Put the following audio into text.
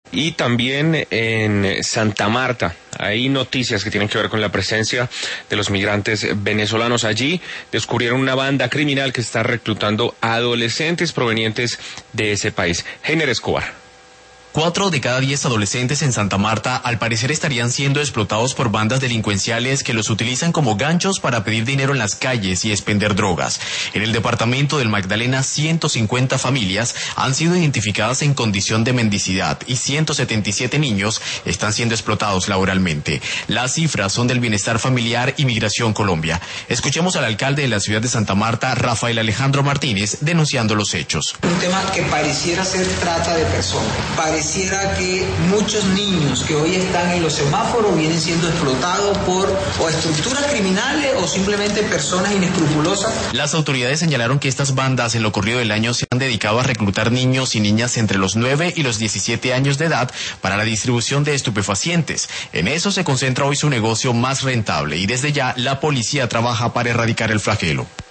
Y también en Santa Marta hay noticias que tienen que ver con la presencia de los migrantes venezolanos. Allí descubrieron una banda criminal que está reclutando a adolescentes provenientes de ese país. Heiner Escobar. 4 de cada 10 adolescentes en Santa Marta al parecer estarían siendo explotados por bandas delincuenciales que los utilizan como ganchos para pedir dinero en las calles y expender drogas. En el departamento del Magdalena, 150 familias han sido identificadas en condición de mendicidad y 177 niños están siendo explotados laboralmente. Las cifras son del Bienestar Familiar y Migración Colombia. Escuchemos al alcalde de la ciudad de Santa Marta, Rafael Alejandro Martínez, denunciando los hechos. Un tema que pareciera ser trata de personas. Pareciera que muchos niños que hoy están en los semáforos vienen siendo explotados por o estructuras criminales o simplemente personas inescrupulosas. Las autoridades señalaron que estas bandas en lo corrido del año se han dedicado a reclutar niños y niñas entre los 9 y los 17 años de edad para la distribución de estupefacientes. En eso se concentra hoy su negocio más rentable y desde ya la policía trabaja para erradicar el flagelo.